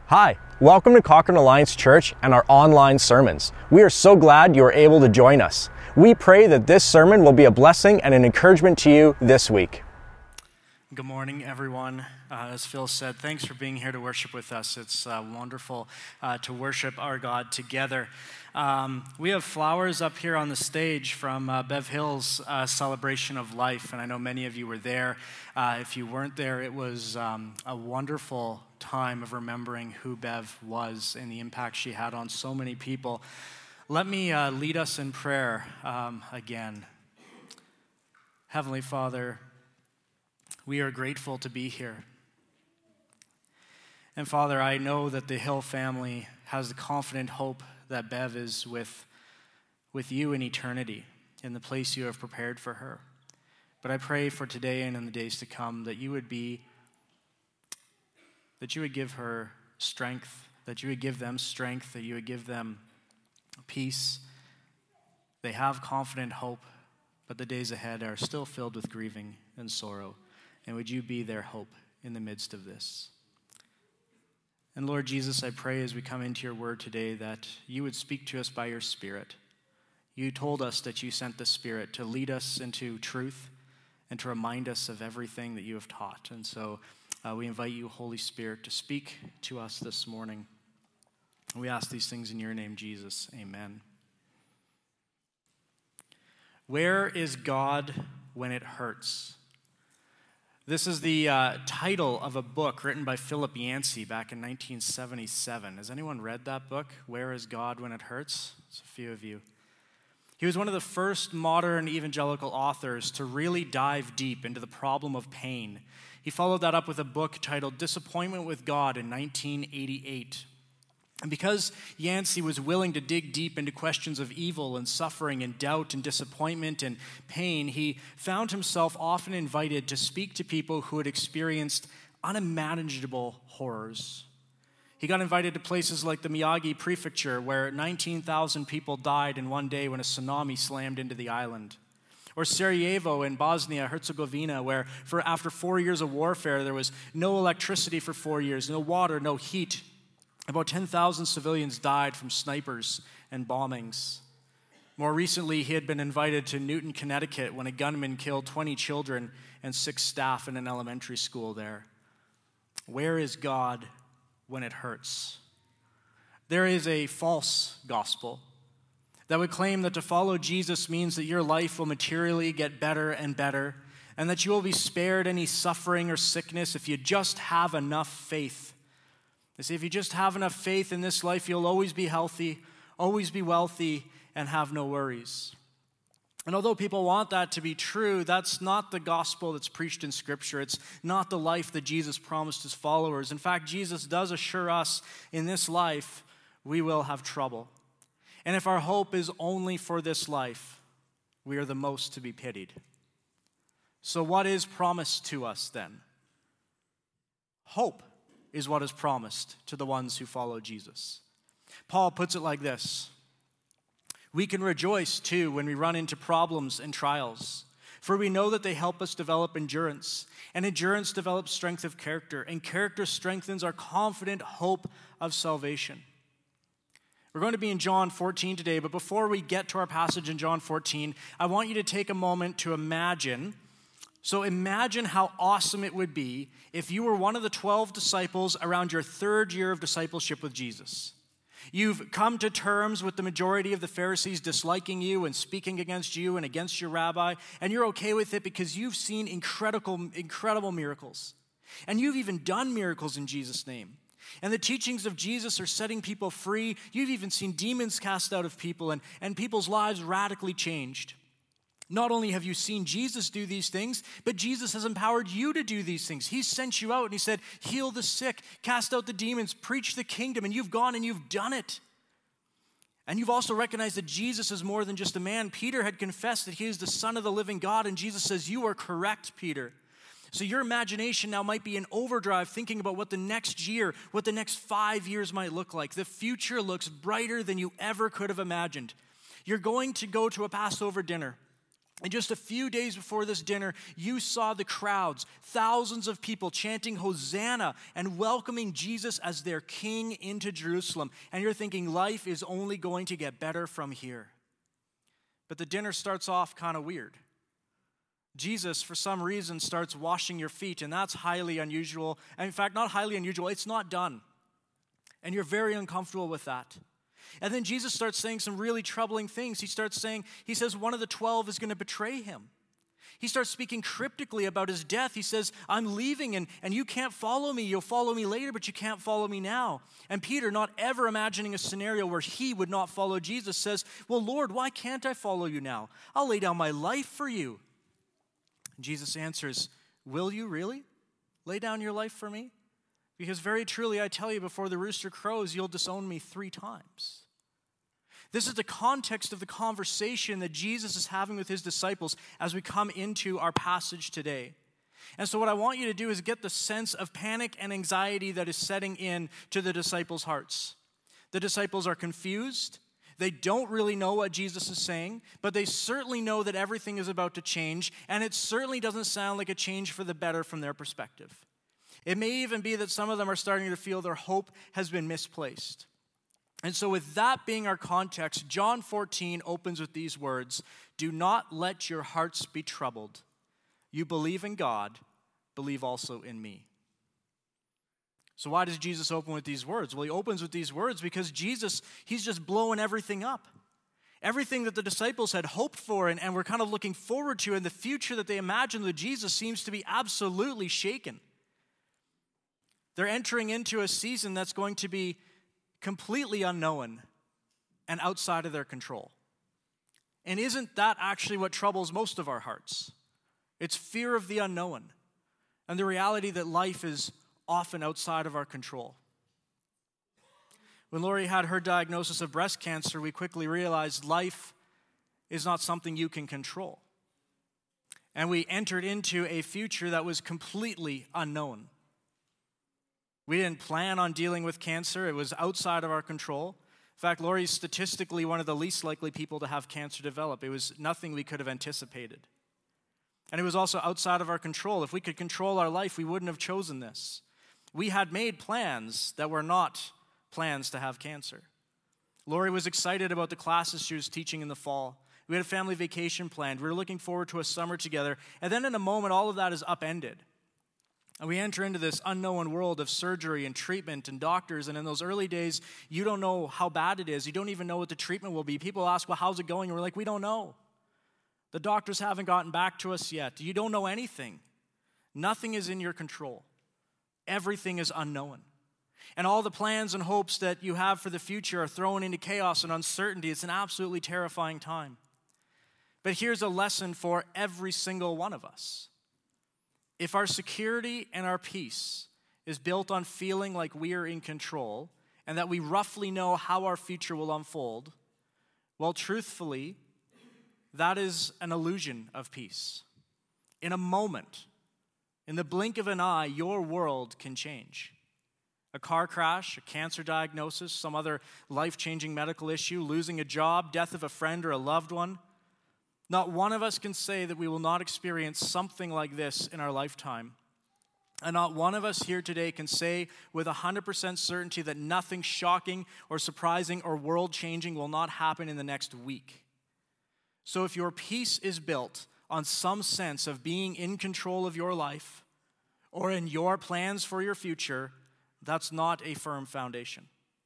Hi, welcome to Cochrane Alliance Church and our online sermons. We are so glad you are able to join us. We pray that this sermon will be a blessing and an encouragement to you this week. Good morning, everyone. As Phil said, thanks for being here to worship with us. It's wonderful to worship our God together. We have flowers up here on the stage from Bev Hill's Celebration of Life, and I know many of you were there. If you weren't there, it was a wonderful time of remembering who Bev was and the impact she had on so many people. Let me lead us in prayer again. Heavenly Father, we are grateful to be here. And Father, I know that the Hill family has the confident hope that Bev is with you in eternity, in the place you have prepared for her. But I pray for today and in the days to come that you would give her strength, that you would give them strength, that you would give them peace. They have confident hope, but the days ahead are still filled with grieving and sorrow. And would you be their hope in the midst of this? And Lord Jesus, I pray as we come into your word today that you would speak to us by your Spirit. You told us that you sent the Spirit to lead us into truth and to remind us of everything that you have taught. And so we invite you, Holy Spirit, to speak to us this morning. And we ask these things in your name, Jesus. Amen. Where is God when it hurts? This is the title of a book written by Philip Yancey back in 1977. Has anyone read that book, Where is God When It Hurts? It's a few of you. He was one of the first modern evangelical authors to really dive deep into the problem of pain. He followed that up with a book titled Disappointment with God in 1988. And because Yancey was willing to dig deep into questions of evil and suffering and doubt and disappointment and pain, he found himself often invited to speak to people who had experienced unimaginable horrors. He got invited to places like the Miyagi Prefecture, where 19,000 people died in one day when a tsunami slammed into the island. Or Sarajevo in Bosnia-Herzegovina, where after 4 years of warfare, there was no electricity for 4 years, no water, no heat. About 10,000 civilians died from snipers and bombings. More recently, he had been invited to Newton, Connecticut, when a gunman killed 20 children and 6 staff in an elementary school there. Where is God when it hurts? There is a false gospel that would claim that to follow Jesus means that your life will materially get better and better, and that you will be spared any suffering or sickness if you just have enough faith. They say if you just have enough faith in this life, you'll always be healthy, always be wealthy, and have no worries. And although people want that to be true, that's not the gospel that's preached in Scripture. It's not the life that Jesus promised his followers. In fact, Jesus does assure us in this life we will have trouble. And if our hope is only for this life, we are the most to be pitied. So what is promised to us then? Hope is what is promised to the ones who follow Jesus. Paul puts it like this: we can rejoice too when we run into problems and trials, for we know that they help us develop endurance, and endurance develops strength of character, and character strengthens our confident hope of salvation. We're going to be in John 14 today, but before we get to our passage in John 14, I want you to take a moment to imagine. So imagine how awesome it would be if you were one of the 12 disciples around your 3rd year of discipleship with Jesus. You've come to terms with the majority of the Pharisees disliking you and speaking against you and against your rabbi, and you're okay with it because you've seen incredible miracles. And you've even done miracles in Jesus' name. And the teachings of Jesus are setting people free. You've even seen demons cast out of people and people's lives radically changed. Not only have you seen Jesus do these things, but Jesus has empowered you to do these things. He sent you out and he said, heal the sick, cast out the demons, preach the kingdom, and you've gone and you've done it. And you've also recognized that Jesus is more than just a man. Peter had confessed that he is the Son of the living God, and Jesus says, you are correct, Peter. So your imagination now might be in overdrive thinking about what the next year, what the next 5 years might look like. The future looks brighter than you ever could have imagined. You're going to go to a Passover dinner. And just a few days before this dinner, you saw the crowds, thousands of people chanting Hosanna and welcoming Jesus as their king into Jerusalem. And you're thinking life is only going to get better from here. But the dinner starts off kind of weird. Jesus, for some reason, starts washing your feet, and that's highly unusual. And in fact, not highly unusual, it's not done. And you're very uncomfortable with that. And then Jesus starts saying some really troubling things. He says one of the 12 is going to betray him. He starts speaking cryptically about his death. He says, I'm leaving and you can't follow me. You'll follow me later, but you can't follow me now. And Peter, not ever imagining a scenario where he would not follow Jesus, says, well, Lord, why can't I follow you now? I'll lay down my life for you. And Jesus answers, will you really lay down your life for me? Because very truly, I tell you, before the rooster crows, you'll disown me 3 times. This is the context of the conversation that Jesus is having with his disciples as we come into our passage today. And so what I want you to do is get the sense of panic and anxiety that is setting in to the disciples' hearts. The disciples are confused. They don't really know what Jesus is saying, but they certainly know that everything is about to change, and it certainly doesn't sound like a change for the better from their perspective. It may even be that some of them are starting to feel their hope has been misplaced. And so with that being our context, John 14 opens with these words, do not let your hearts be troubled. You believe in God, believe also in me. So why does Jesus open with these words? Well, he opens with these words because Jesus, he's just blowing everything up. Everything that the disciples had hoped for and were kind of looking forward to in the future that they imagined with Jesus seems to be absolutely shaken. They're entering into a season that's going to be completely unknown and outside of their control. And isn't that actually what troubles most of our hearts? It's fear of the unknown and the reality that life is often outside of our control. When Lori had her diagnosis of breast cancer, we quickly realized life is not something you can control. And we entered into a future that was completely unknown. We didn't plan on dealing with cancer. It was outside of our control. In fact, Lori's statistically one of the least likely people to have cancer develop. It was nothing we could have anticipated. And it was also outside of our control. If we could control our life, we wouldn't have chosen this. We had made plans that were not plans to have cancer. Lori was excited about the classes she was teaching in the fall. We had a family vacation planned. We were looking forward to a summer together. And then in a moment, all of that is upended. And we enter into this unknown world of surgery and treatment and doctors. And in those early days, you don't know how bad it is. You don't even know what the treatment will be. People ask, well, how's it going? And we're like, we don't know. The doctors haven't gotten back to us yet. You don't know anything. Nothing is in your control. Everything is unknown. And all the plans and hopes that you have for the future are thrown into chaos and uncertainty. It's an absolutely terrifying time. But here's a lesson for every single one of us. If our security and our peace is built on feeling like we are in control and that we roughly know how our future will unfold, well, truthfully, that is an illusion of peace. In a moment, in the blink of an eye, your world can change. A car crash, a cancer diagnosis, some other life-changing medical issue, losing a job, death of a friend or a loved one. Not one of us can say that we will not experience something like this in our lifetime. And not one of us here today can say with 100% certainty that nothing shocking or surprising or world-changing will not happen in the next week. So if your peace is built on some sense of being in control of your life or in your plans for your future, that's not a firm foundation.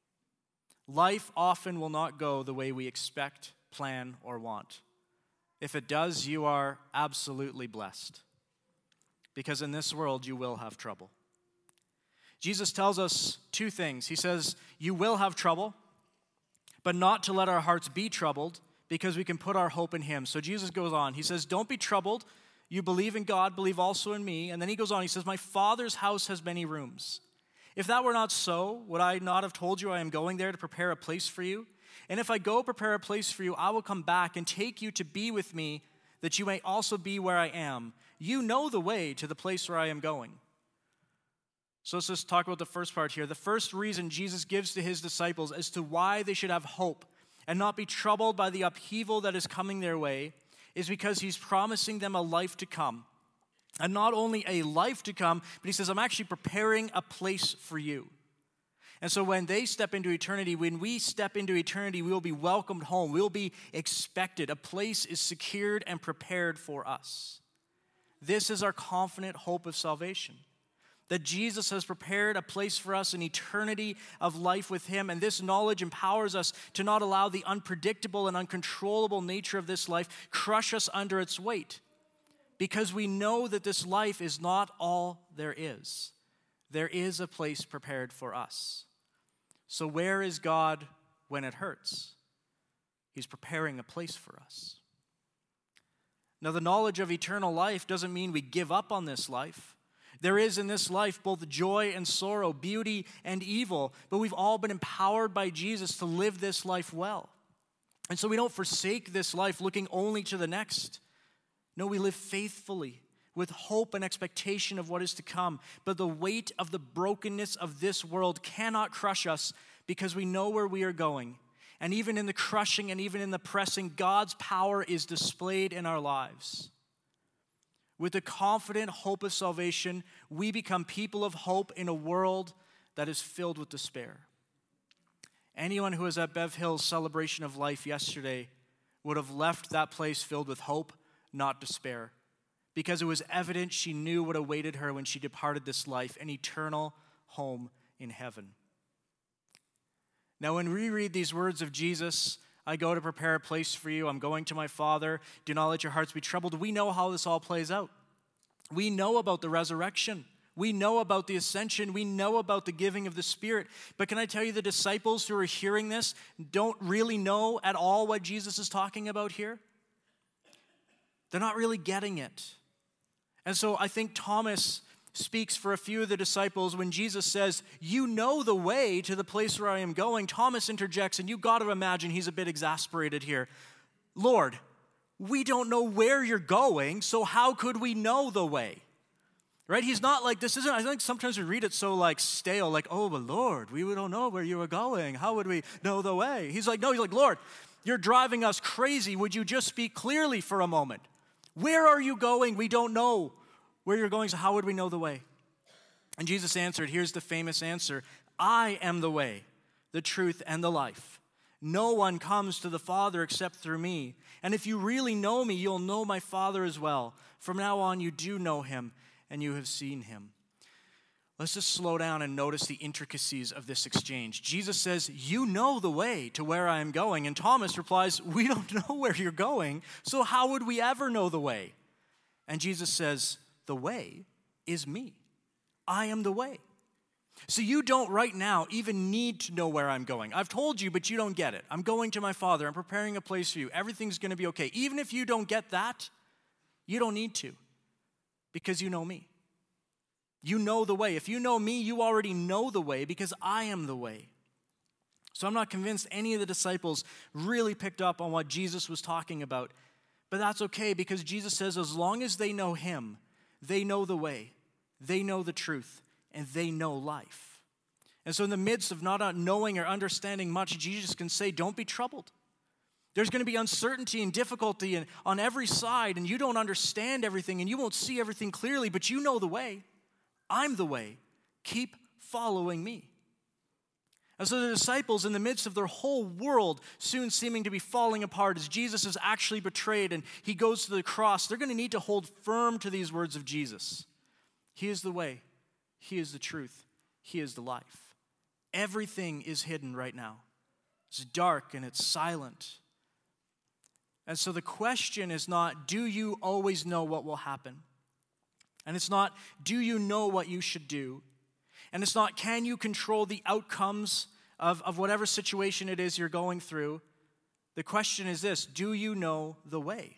Life often will not go the way we expect, plan, or want. If it does, you are absolutely blessed, because in this world you will have trouble. Jesus tells us 2 things. He says, you will have trouble, but not to let our hearts be troubled, because we can put our hope in him. So Jesus goes on. He says, don't be troubled. You believe in God, believe also in me. And then he goes on. He says, my Father's house has many rooms. If that were not so, would I not have told you I am going there to prepare a place for you? And if I go prepare a place for you, I will come back and take you to be with me, that you may also be where I am. You know the way to the place where I am going. So let's just talk about the first part here. The first reason Jesus gives to his disciples as to why they should have hope and not be troubled by the upheaval that is coming their way is because he's promising them a life to come. And not only a life to come, but he says, I'm actually preparing a place for you. And so when they step into eternity, when we step into eternity, we will be welcomed home. We'll be expected. A place is secured and prepared for us. This is our confident hope of salvation, that Jesus has prepared a place for us, an eternity of life with him. And this knowledge empowers us to not allow the unpredictable and uncontrollable nature of this life crush us under its weight, because we know that this life is not all there is. There is a place prepared for us. So where is God when it hurts? He's preparing a place for us. Now, the knowledge of eternal life doesn't mean we give up on this life. There is in this life both joy and sorrow, beauty and evil, but we've all been empowered by Jesus to live this life well. And so we don't forsake this life looking only to the next. No, we live faithfully with hope and expectation of what is to come. But the weight of the brokenness of this world cannot crush us because we know where we are going. And even in the crushing and even in the pressing, God's power is displayed in our lives. With the confident hope of salvation, we become people of hope in a world that is filled with despair. Anyone who was at Bev Hill's celebration of life yesterday would have left that place filled with hope, not despair, because it was evident she knew what awaited her when she departed this life, an eternal home in heaven. Now, when we read these words of Jesus, I go to prepare a place for you, I'm going to my Father, do not let your hearts be troubled, we know how this all plays out. We know about the resurrection. We know about the ascension. We know about the giving of the Spirit. But can I tell you, the disciples who are hearing this don't really know at all what Jesus is talking about here? They're not really getting it. And so I think Thomas speaks for a few of the disciples when Jesus says, you know the way to the place where I am going. Thomas interjects, and you got to imagine he's a bit exasperated here. Lord, we don't know where you're going, so how could we know the way? Right? He's not like, this isn't, I think sometimes we read it so like stale, like, oh, but Lord, we don't know where you were going. How would we know the way? He's like, Lord, you're driving us crazy. Would you just speak clearly for a moment? Where are you going? We don't know where you're going, so how would we know the way? And Jesus answered, here's the famous answer, I am the way, the truth, and the life. No one comes to the Father except through me. And if you really know me, you'll know my Father as well. From now on, you do know him, and you have seen him. Let's just slow down and notice the intricacies of this exchange. Jesus says, you know the way to where I am going. And Thomas replies, we don't know where you're going, so how would we ever know the way? And Jesus says, the way is me. I am the way. So you don't right now even need to know where I'm going. I've told you, but you don't get it. I'm going to my Father. I'm preparing a place for you. Everything's going to be okay. Even if you don't get that, you don't need to, because you know me. You know the way. If you know me, you already know the way because I am the way. So I'm not convinced any of the disciples really picked up on what Jesus was talking about. But that's okay because Jesus says as long as they know him, they know the way, they know the truth, and they know life. And so in the midst of not knowing or understanding much, Jesus can say, don't be troubled. There's going to be uncertainty and difficulty on every side, and you don't understand everything, and you won't see everything clearly, but you know the way. I'm the way. Keep following me. And so the disciples, in the midst of their whole world soon seeming to be falling apart as Jesus is actually betrayed and he goes to the cross, they're going to need to hold firm to these words of Jesus. He is the way. He is the truth. He is the life. Everything is hidden right now. It's dark and it's silent. And so the question is not, do you always know what will happen? And it's not, do you know what you should do? And it's not, can you control the outcomes of whatever situation it is you're going through? The question is this, do you know the way?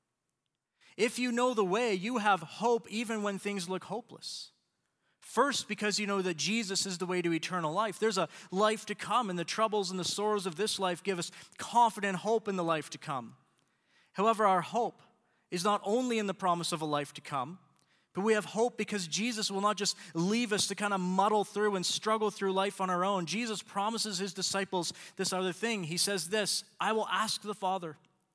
If you know the way, you have hope even when things look hopeless. First, because you know that Jesus is the way to eternal life. There's a life to come, and the troubles and the sorrows of this life give us confident hope in the life to come. However, our hope is not only in the promise of a life to come, but we have hope because Jesus will not just leave us to kind of muddle through and struggle through life on our own. Jesus promises his disciples this other thing. He says this, I will ask the Father,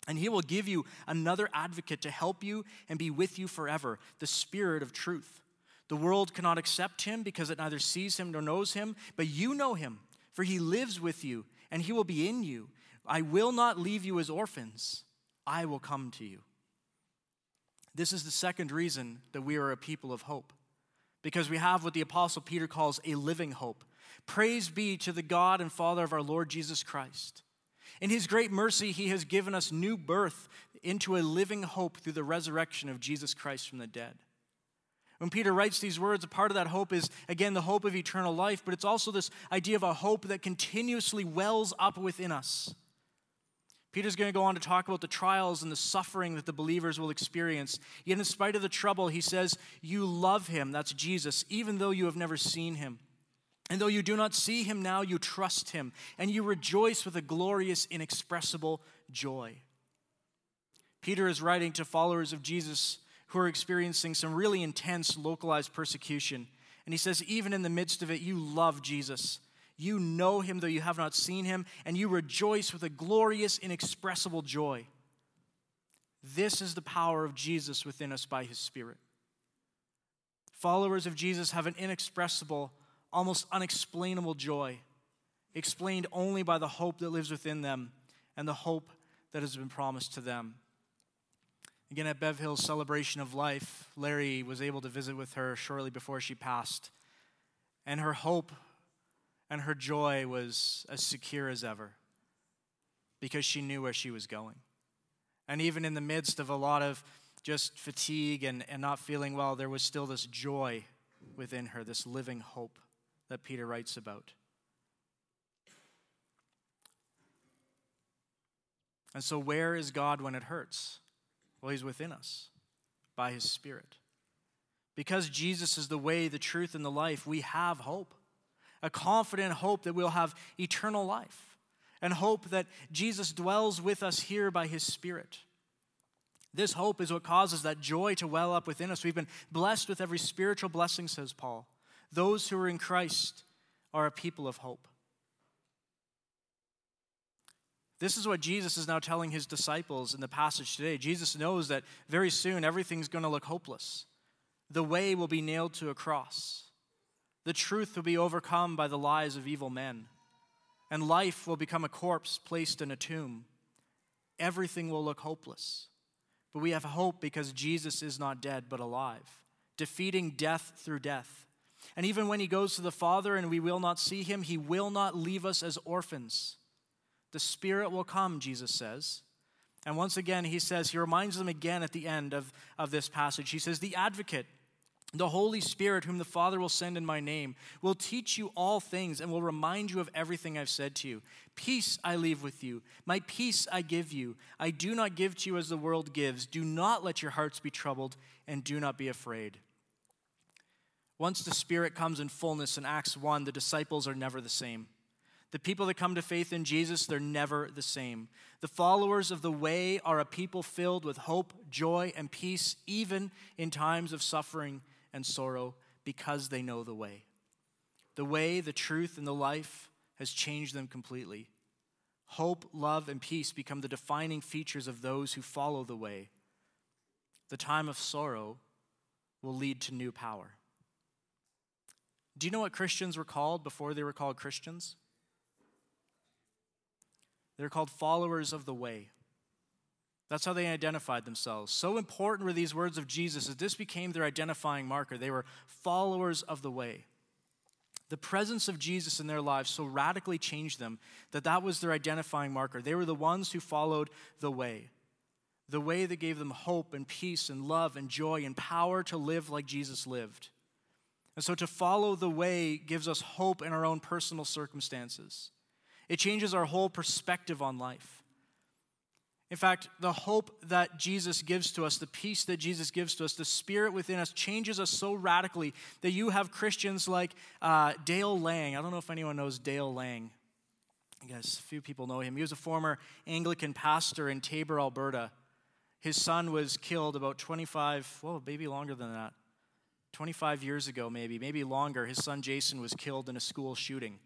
And he will give you another advocate to help you and be with you forever, the Spirit of truth. The world cannot accept him because it neither sees him nor knows him, but you know him, for he lives with you and he will be in you. I will not leave you as orphans. I will come to you. This is the second reason that we are a people of hope, because we have what the Apostle Peter calls a living hope. Praise be to the God and Father of our Lord Jesus Christ. In his great mercy, he has given us new birth into a living hope through the resurrection of Jesus Christ from the dead. When Peter writes these words, a part of that hope is, again, the hope of eternal life, but it's also this idea of a hope that continuously wells up within us. Peter's going to go on to talk about the trials and the suffering that the believers will experience. Yet in spite of the trouble, he says, you love him, that's Jesus, even though you have never seen him. And though you do not see him now, you trust him, and you rejoice with a glorious, inexpressible joy. Peter is writing to followers of Jesus who are experiencing some really intense localized persecution. And he says, even in the midst of it, you love Jesus. You know him, though you have not seen him, and you rejoice with a glorious, inexpressible joy. This is the power of Jesus within us by his Spirit. Followers of Jesus have an inexpressible, almost unexplainable joy, explained only by the hope that lives within them and the hope that has been promised to them. Again, at Bev Hill's celebration of life, Larry was able to visit with her shortly before she passed. And her hope and her joy was as secure as ever because she knew where she was going. And even in the midst of a lot of just fatigue and not feeling well, there was still this joy within her, this living hope that Peter writes about. And so where is God when it hurts? Well, he's within us by his Spirit. Because Jesus is the way, the truth, and the life, we have hope. A confident hope that we'll have eternal life. And hope that Jesus dwells with us here by his Spirit. This hope is what causes that joy to well up within us. We've been blessed with every spiritual blessing, says Paul. Those who are in Christ are a people of hope. This is what Jesus is now telling his disciples in the passage today. Jesus knows that very soon everything's going to look hopeless. The way will be nailed to a cross. The truth will be overcome by the lies of evil men. And life will become a corpse placed in a tomb. Everything will look hopeless. But we have hope because Jesus is not dead but alive, defeating death through death. And even when he goes to the Father and we will not see him, he will not leave us as orphans. The Spirit will come, Jesus says. And once again, he reminds them again at the end of this passage. He says, the Advocate, the Holy Spirit, whom the Father will send in my name, will teach you all things and will remind you of everything I've said to you. Peace I leave with you. My peace I give you. I do not give to you as the world gives. Do not let your hearts be troubled and do not be afraid. Once the Spirit comes in fullness in Acts 1, the disciples are never the same. The people that come to faith in Jesus, they're never the same. The followers of the way are a people filled with hope, joy, and peace, even in times of suffering and sorrow, because they know the way. The way, the truth, and the life has changed them completely. Hope, love, and peace become the defining features of those who follow the way. The time of sorrow will lead to new power. Do you know what Christians were called before they were called Christians? They're called followers of the way. That's how they identified themselves. So important were these words of Jesus that this became their identifying marker. They were followers of the way. The presence of Jesus in their lives so radically changed them that was their identifying marker. They were the ones who followed the way that gave them hope and peace and love and joy and power to live like Jesus lived. And so to follow the way gives us hope in our own personal circumstances. It changes our whole perspective on life. In fact, the hope that Jesus gives to us, the peace that Jesus gives to us, the Spirit within us changes us so radically that you have Christians like Dale Lang. I don't know if anyone knows Dale Lang. I guess a few people know him. He was a former Anglican pastor in Taber, Alberta. His son was killed about maybe longer than that. 25 years ago, maybe longer. His son Jason was killed in a school shooting.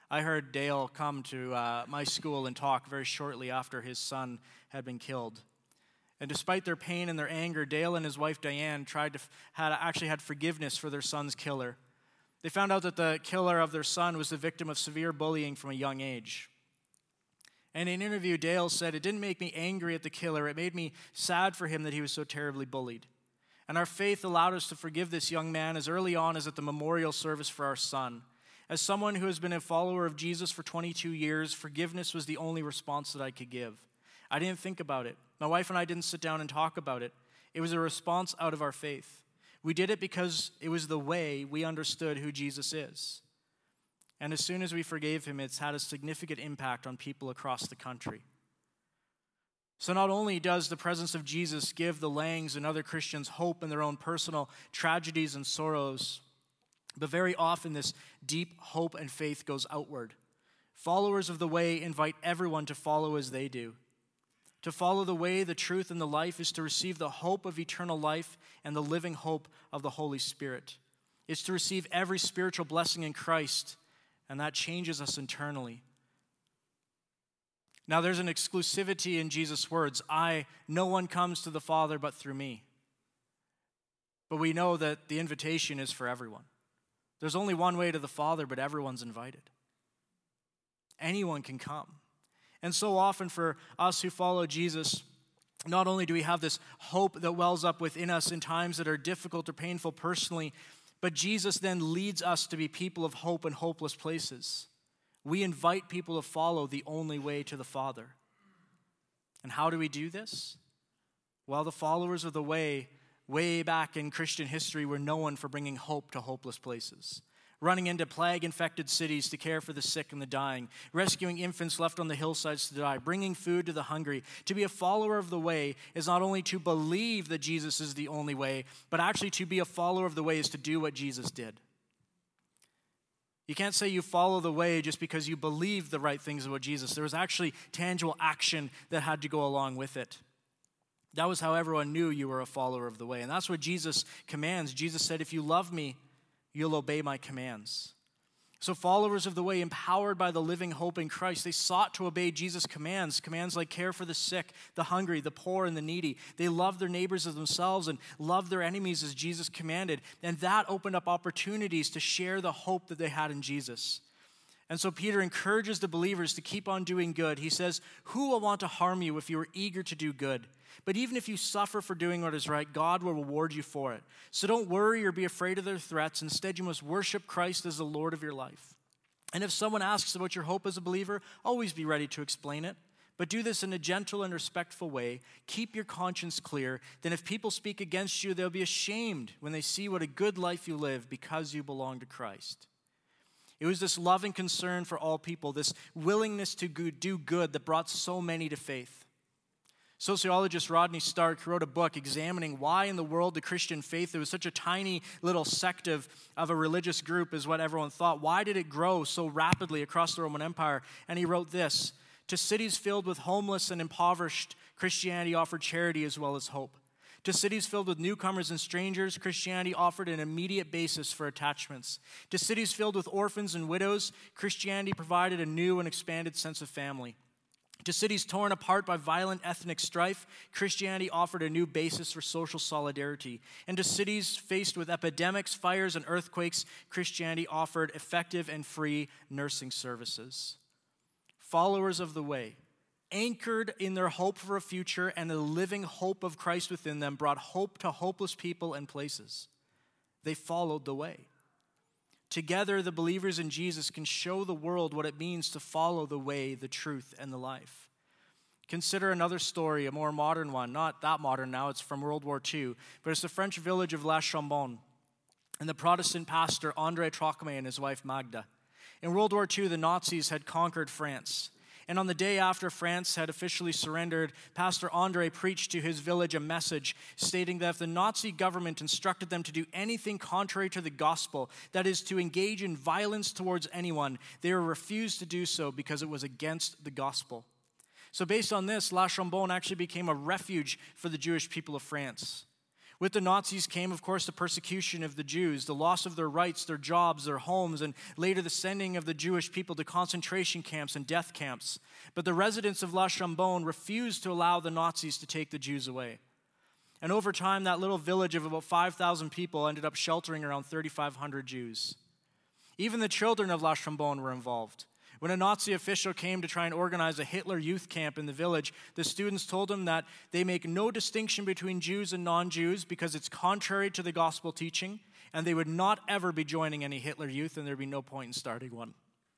I heard Dale come to my school and talk very shortly after his son had been killed. And despite their pain and their anger, Dale and his wife Diane actually had forgiveness for their son's killer. They found out that the killer of their son was the victim of severe bullying from a young age. And in an interview, Dale said, "It didn't make me angry at the killer. It made me sad for him that he was so terribly bullied. And our faith allowed us to forgive this young man as early on as at the memorial service for our son. As someone who has been a follower of Jesus for 22 years, forgiveness was the only response that I could give. I didn't think about it. My wife and I didn't sit down and talk about it. It was a response out of our faith. We did it because it was the way we understood who Jesus is. And as soon as we forgave him, it's had a significant impact on people across the country." So not only does the presence of Jesus give the Langs and other Christians hope in their own personal tragedies and sorrows, but very often this deep hope and faith goes outward. Followers of the way invite everyone to follow as they do. To follow the way, the truth, and the life is to receive the hope of eternal life and the living hope of the Holy Spirit. It's to receive every spiritual blessing in Christ, and that changes us internally. Now, there's an exclusivity in Jesus' words, no one comes to the Father but through me. But we know that the invitation is for everyone. There's only one way to the Father, but everyone's invited. Anyone can come. And so often for us who follow Jesus, not only do we have this hope that wells up within us in times that are difficult or painful personally, but Jesus then leads us to be people of hope in hopeless places. We invite people to follow the only way to the Father. And how do we do this? Well, the followers of the way back in Christian history were known for bringing hope to hopeless places. Running into plague-infected cities to care for the sick and the dying, rescuing infants left on the hillsides to die, bringing food to the hungry. To be a follower of the way is not only to believe that Jesus is the only way, but actually to be a follower of the way is to do what Jesus did. You can't say you follow the way just because you believe the right things about Jesus. There was actually tangible action that had to go along with it. That was how everyone knew you were a follower of the way. And that's what Jesus commands. Jesus said, "If you love me, you'll obey my commands." So followers of the way, empowered by the living hope in Christ, they sought to obey Jesus' commands like care for the sick, the hungry, the poor, and the needy. They loved their neighbors as themselves and loved their enemies as Jesus commanded. And that opened up opportunities to share the hope that they had in Jesus. And so Peter encourages the believers to keep on doing good. He says, "Who will want to harm you if you are eager to do good? But even if you suffer for doing what is right, God will reward you for it. So don't worry or be afraid of their threats. Instead, you must worship Christ as the Lord of your life. And if someone asks about your hope as a believer, always be ready to explain it. But do this in a gentle and respectful way. Keep your conscience clear. Then if people speak against you, they'll be ashamed when they see what a good life you live because you belong to Christ." It was this love and concern for all people, this willingness to do good that brought so many to faith. Sociologist Rodney Stark wrote a book examining why in the world the Christian faith, it was such a tiny little sect of a religious group is what everyone thought. Why did it grow so rapidly across the Roman Empire? And he wrote this: "To cities filled with homeless and impoverished, Christianity offered charity as well as hope. To cities filled with newcomers and strangers, Christianity offered an immediate basis for attachments. To cities filled with orphans and widows, Christianity provided a new and expanded sense of family. To cities torn apart by violent ethnic strife, Christianity offered a new basis for social solidarity. And to cities faced with epidemics, fires, and earthquakes, Christianity offered effective and free nursing services." Followers of the way, anchored in their hope for a future and the living hope of Christ within them, brought hope to hopeless people and places. They followed the way. Together, the believers in Jesus can show the world what it means to follow the way, the truth, and the life. Consider another story, a more modern one. Not that modern now, it's from World War II, but it's the French village of La Chambon and the Protestant pastor André Trocmé and his wife Magda. In World War II, the Nazis had conquered France. And on the day after France had officially surrendered, Pastor André preached to his village a message stating that if the Nazi government instructed them to do anything contrary to the gospel, that is, to engage in violence towards anyone, they were refused to do so because it was against the gospel. So based on this, La Chambon actually became a refuge for the Jewish people of France. With the Nazis came, of course, the persecution of the Jews, the loss of their rights, their jobs, their homes, and later the sending of the Jewish people to concentration camps and death camps. But the residents of La Chambon refused to allow the Nazis to take the Jews away. And over time, that little village of about 5,000 people ended up sheltering around 3,500 Jews. Even the children of La Chambon were involved. When a Nazi official came to try and organize a Hitler youth camp in the village, the students told him that they make no distinction between Jews and non-Jews because it's contrary to the gospel teaching, and they would not ever be joining any Hitler youth, and there'd be no point in starting one.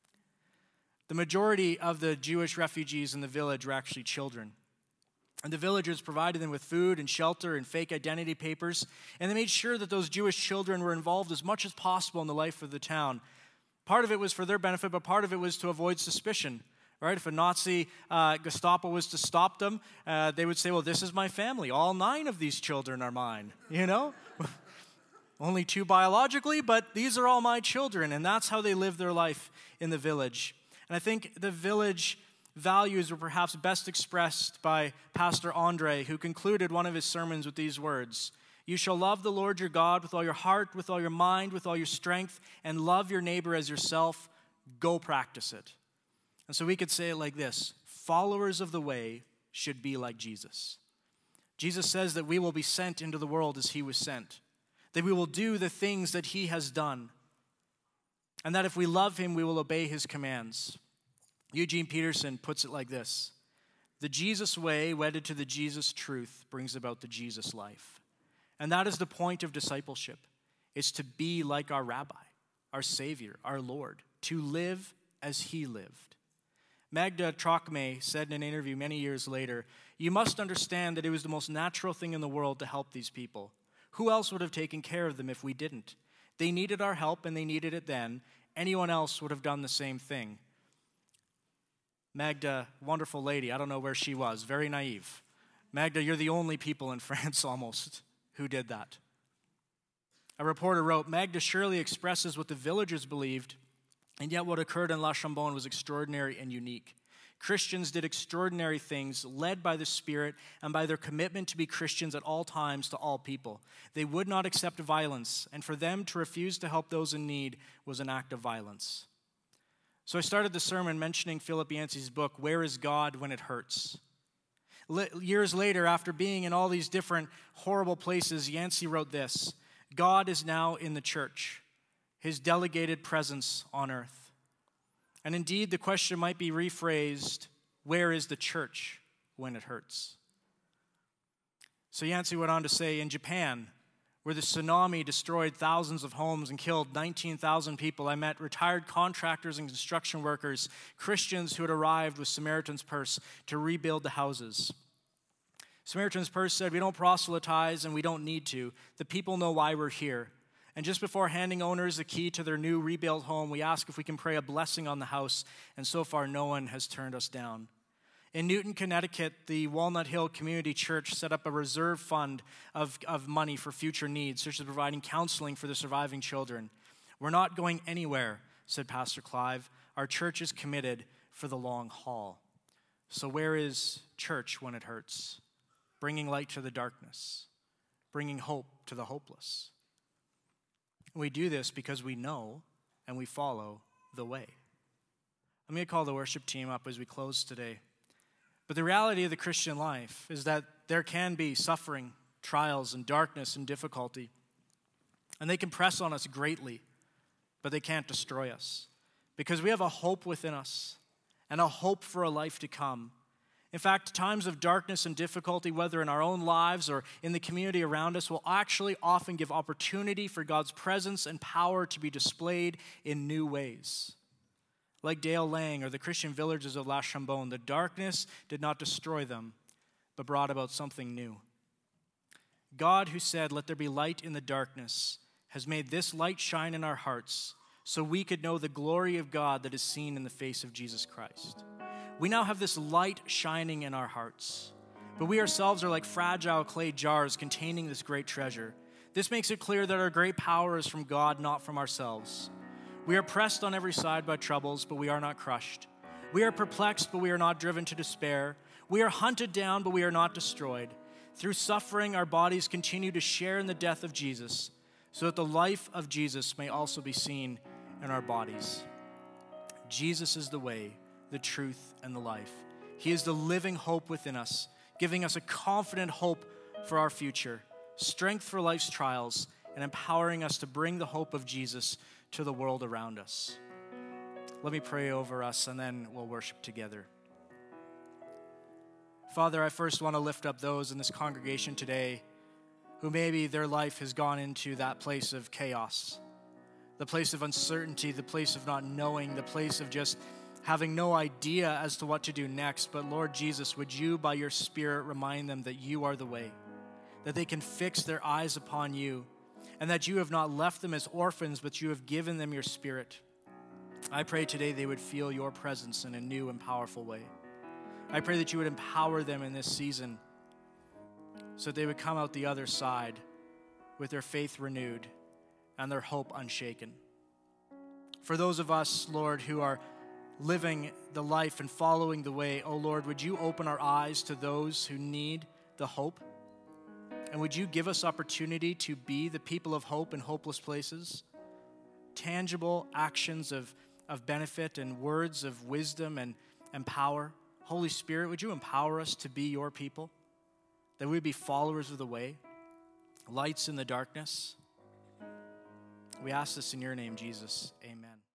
The majority of the Jewish refugees in the village were actually children. And the villagers provided them with food and shelter and fake identity papers, and they made sure that those Jewish children were involved as much as possible in the life of the town. Part of it was for their benefit, but part of it was to avoid suspicion. Right? If a Nazi Gestapo was to stop them, they would say, well, this is my family. All 9 of these children are mine, you know? Only 2 biologically, but these are all my children. And that's how they lived their life in the village. And I think the village values were perhaps best expressed by Pastor Andre, who concluded one of his sermons with these words: "You shall love the Lord your God with all your heart, with all your mind, with all your strength, and love your neighbor as yourself. Go practice it." And so we could say it like this: followers of the way should be like Jesus. Jesus says that we will be sent into the world as he was sent, that we will do the things that he has done, and that if we love him, we will obey his commands. Eugene Peterson puts it like this: the Jesus way wedded to the Jesus truth brings about the Jesus life. And that is the point of discipleship. It's to be like our rabbi, our Savior, our Lord, to live as he lived. Magda Trocmé said in an interview many years later, "You must understand that it was the most natural thing in the world to help these people. Who else would have taken care of them if we didn't? They needed our help and they needed it then. Anyone else would have done the same thing." Magda, wonderful lady, I don't know where she was, very naive. Magda, you're the only people in France almost who did that. A reporter wrote, "Magda surely expresses what the villagers believed, and yet what occurred in La Chambon was extraordinary and unique. Christians did extraordinary things, led by the Spirit and by their commitment to be Christians at all times to all people. They would not accept violence, and for them to refuse to help those in need was an act of violence." So I started the sermon mentioning Philip Yancey's book, Where is God When It Hurts? Years later, after being in all these different horrible places, Yancey wrote this: "God is now in the church, his delegated presence on earth." And indeed, the question might be rephrased: where is the church when it hurts? So Yancey went on to say, in Japan, where the tsunami destroyed thousands of homes and killed 19,000 people, I met retired contractors and construction workers, Christians who had arrived with Samaritan's Purse to rebuild the houses. Samaritan's Purse said, "We don't proselytize and we don't need to. The people know why we're here. And just before handing owners the key to their new rebuilt home, we ask if we can pray a blessing on the house, and so far no one has turned us down." In Newton, Connecticut, the Walnut Hill Community Church set up a reserve fund of money for future needs, such as providing counseling for the surviving children. "We're not going anywhere," said Pastor Clive. "Our church is committed for the long haul." So where is church when it hurts? Bringing light to the darkness, bringing hope to the hopeless. We do this because we know and we follow the way. I'm going to call the worship team up as we close today. But the reality of the Christian life is that there can be suffering, trials, and darkness and difficulty. And they can press on us greatly, but they can't destroy us. Because we have a hope within us and a hope for a life to come. In fact, times of darkness and difficulty, whether in our own lives or in the community around us, will actually often give opportunity for God's presence and power to be displayed in new ways. Like Dale Lang or the Christian villagers of La Chambon, the darkness did not destroy them, but brought about something new. God, who said, "Let there be light in the darkness," has made this light shine in our hearts so we could know the glory of God that is seen in the face of Jesus Christ. We now have this light shining in our hearts, but we ourselves are like fragile clay jars containing this great treasure. This makes it clear that our great power is from God, not from ourselves. We are pressed on every side by troubles, but we are not crushed. We are perplexed, but we are not driven to despair. We are hunted down, but we are not destroyed. Through suffering, our bodies continue to share in the death of Jesus, so that the life of Jesus may also be seen in our bodies. Jesus is the way, the truth, and the life. He is the living hope within us, giving us a confident hope for our future, strength for life's trials, and empowering us to bring the hope of Jesus to the world around us. Let me pray over us, and then we'll worship together. Father, I first want to lift up those in this congregation today who maybe their life has gone into that place of chaos, the place of uncertainty, the place of not knowing, the place of just having no idea as to what to do next. But Lord Jesus, would you, by your Spirit, remind them that you are the way, that they can fix their eyes upon you, and that you have not left them as orphans, but you have given them your Spirit. I pray today they would feel your presence in a new and powerful way. I pray that you would empower them in this season so that they would come out the other side with their faith renewed and their hope unshaken. For those of us, Lord, who are living the life and following the way, oh Lord, would you open our eyes to those who need the hope? And would you give us opportunity to be the people of hope in hopeless places? Tangible actions of benefit and words of wisdom and power. Holy Spirit, would you empower us to be your people? That we would be followers of the way, lights in the darkness. We ask this in your name, Jesus. Amen.